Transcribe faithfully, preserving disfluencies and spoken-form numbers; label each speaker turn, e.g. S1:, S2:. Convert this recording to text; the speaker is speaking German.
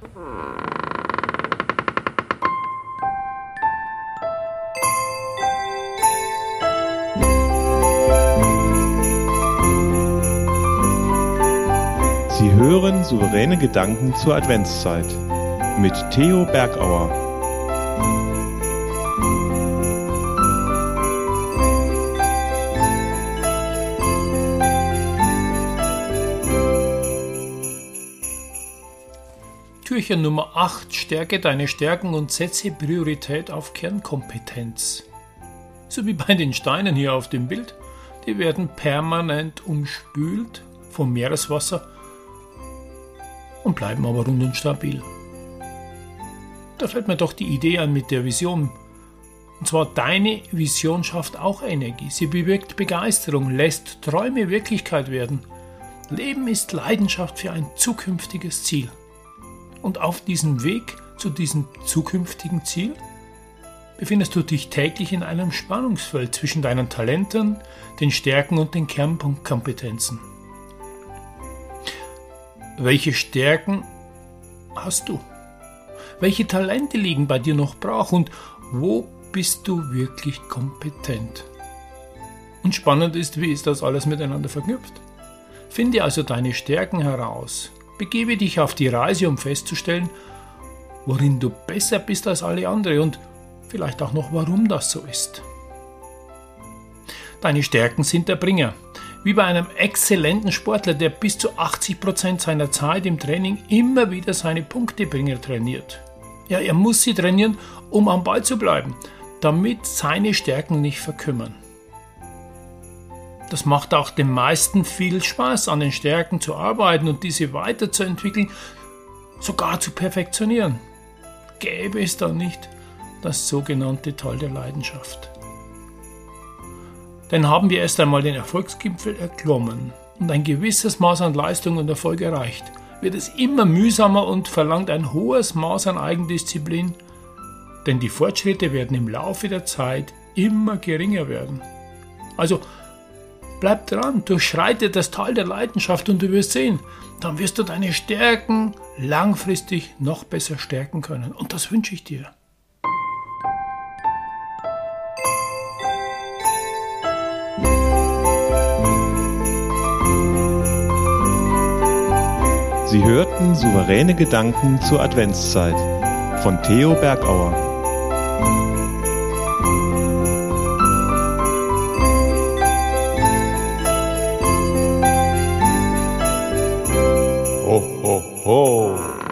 S1: Sie hören souveräne Gedanken zur Adventszeit mit Theo Bergauer.
S2: Türchen Nummer acht. Stärke deine Stärken und setze Priorität auf Kernkompetenz. So wie bei den Steinen hier auf dem Bild. Die werden permanent umspült vom Meereswasser und bleiben aber rund und stabil. Da fällt mir doch die Idee an mit der Vision. Und zwar, deine Vision schafft auch Energie. Sie bewirkt Begeisterung, lässt Träume Wirklichkeit werden. Leben ist Leidenschaft für ein zukünftiges Ziel. Und auf diesem Weg zu diesem zukünftigen Ziel befindest du dich täglich in einem Spannungsfeld zwischen deinen Talenten, den Stärken und den Kernkompetenzen. Welche Stärken hast du? Welche Talente liegen bei dir noch brach und wo bist du wirklich kompetent? Und spannend ist, wie ist das alles miteinander verknüpft? Finde also deine Stärken heraus. Begebe dich auf die Reise, um festzustellen, worin du besser bist als alle anderen und vielleicht auch noch, warum das so ist. Deine Stärken sind der Bringer. Wie bei einem exzellenten Sportler, der bis zu achtzig Prozent seiner Zeit im Training immer wieder seine Punktebringer trainiert. Ja, er muss sie trainieren, um am Ball zu bleiben, damit seine Stärken nicht verkümmern. Das macht auch den meisten viel Spaß, an den Stärken zu arbeiten und diese weiterzuentwickeln, sogar zu perfektionieren. Gäbe es da nicht das sogenannte Tal der Leidenschaft. Denn haben wir erst einmal den Erfolgsgipfel erklommen und ein gewisses Maß an Leistung und Erfolg erreicht, wird es immer mühsamer und verlangt ein hohes Maß an Eigendisziplin, denn die Fortschritte werden im Laufe der Zeit immer geringer werden. Also bleib dran, durchschreite das Tal der Leidenschaft und du wirst sehen, dann wirst du deine Stärken langfristig noch besser stärken können. Und das wünsche ich dir.
S1: Sie hörten souveräne Gedanken zur Adventszeit von Theo Bergauer. Ho, ho, ho!